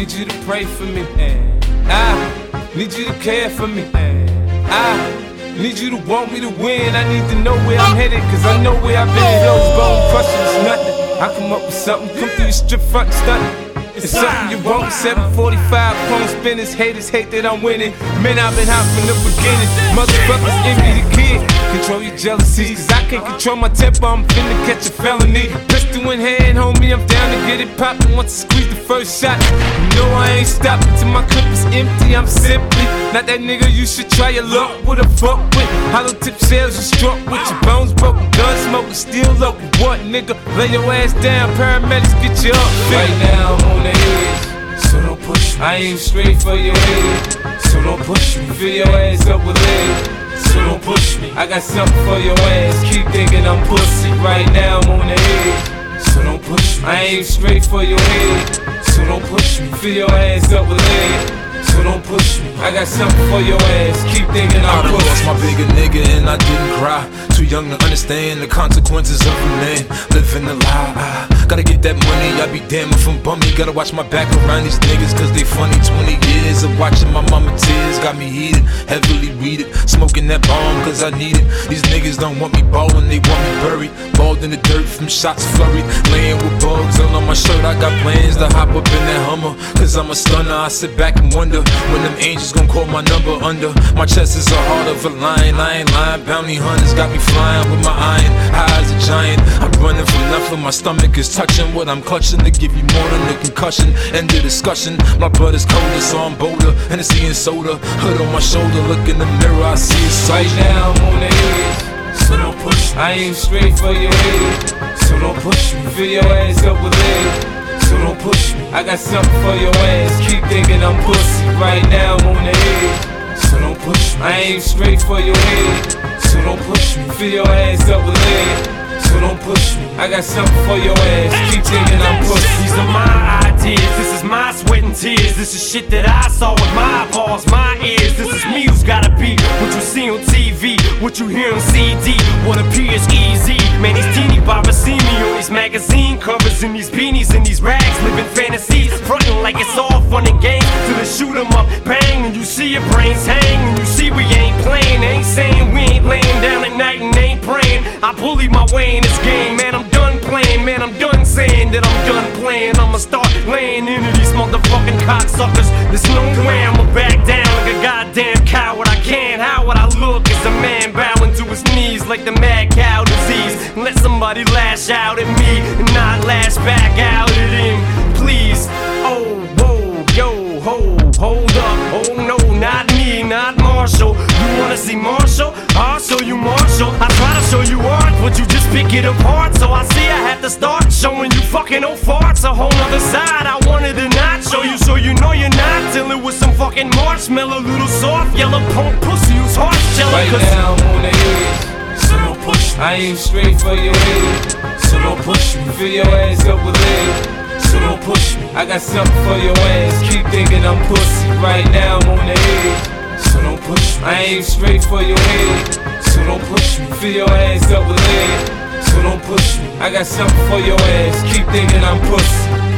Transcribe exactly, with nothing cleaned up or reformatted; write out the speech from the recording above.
need you to pray for me. I need you to care for me. I need you to want me to win. I need to know where I'm headed, cause I know where I've been. Those bone crushing is nothing. I come up with something, come through the strip front and stuntin'. It's something you want. seven forty-five, chrome spinners, haters hate that I'm winning. Man, I've been hot from the beginning. Motherfuckers envy the kid. Control your jealousies, cause I can't control my temper. I'm finna catch a felony. Pistol in hand, homie, I'm down to get it poppin'. Once I squeeze the first shot, you know I ain't stopping till my clip is empty. I'm simply not that nigga you should try your luck with a fuck with. Hollow tip shells you struck with, your bones broken, gun smoking, still local. What nigga? Lay your ass down, paramedics get you up. Right now I'm on the edge, so don't push me. I aim straight for your head, so don't push me. Fill your ass up with lead, so don't push me. I got something for your ass, keep thinking I'm pussy. Right now I'm on the edge, so don't push me. I aim straight for your head, so don't push me. Fill your ass up with lead, so don't push me. I got something for your ass, keep thinking I'm pussy. I lost my bigger nigga and I didn't cry. Too young to understand the consequences of a man living a lie. I gotta get that money, I be damn if I'm bummy. Gotta watch my back around these niggas cause they funny. Twenty years of watching my mama tears got me heated, heavily weeded, smoking that bomb cause I need it. These niggas don't want me ballin', they want me buried, balled in the dirt from shots flurried, laying with bugs all on my shirt. I got plans to hop up in that Hummer cause I'm a stunner. I sit back and wonder when them angels gon' call my number. Under my chest is a heart of a lion. I ain't lying, bounty hunters got me flying with my iron, high as a giant. I'm running from nothing, my stomach is touching what I'm clutching to give you more than a concussion. End the discussion, my blood is colder, so I'm bolder. Hennessy and soda, hood on my shoulder. Look in the mirror, I see it. Right now I'm on the edge, so don't push me. I aim straight for your head, so don't push me. Fill your ass up with lead, so don't push me. I got something for your ass, keep thinking I'm pussy. Right now I'm on the edge, so don't push me. I aim straight for your head, so don't push me. Fill your ass up with lead, so don't push me. I got something for your ass, keep thinking I'm pussy. These are my ideas, this is my sweat and tears. This is shit that I saw with my balls, my ears. This is me who's gotta be what you see on T V, what you hear on C D, what appears easy. Man, these teeny boppers see me on these magazine covers, in these beanies, in these rags, living fantasies, frontin' like it's all fun and games till they shoot 'em up, bang, and you see your brains hang, and you see we ain't playing, ain't saying we ain't laying down at night and ain't praying. I bully my way in this game, man, I'm done playing, man, I'm done saying that I'm done playing. I'ma start laying into these motherfucking cocksuckers. There's no way I'ma back down like a goddamn coward. I can't, how would I look as a man bowing to his knees like the mad cow disease? Let somebody lash out at me and not lash back out at him, please. Oh, whoa, yo, ho, hold up, oh no, not me, not Marshall. You wanna see Marshall? I'll show you Marshall. I try to show you art, but you just pick it apart. So I see I have to start showing you fucking old farts. A whole nother side I wanted to not show you, so you know you're not till it was some fucking marshmallow, little soft yellow punk pussy whose heart's jello. Right now I'm on the edge, so don't push me. I aim straight for your head, so don't push me. Fill your ass up with lead, so don't push me. I got something for your ass, keep thinking I'm pussy. Right now I'm on the edge, so don't push me. I aim straight for your head, so don't push me. Fill your ass up with lead, so don't push me. I got something for your ass, keep thinking I'm pussy.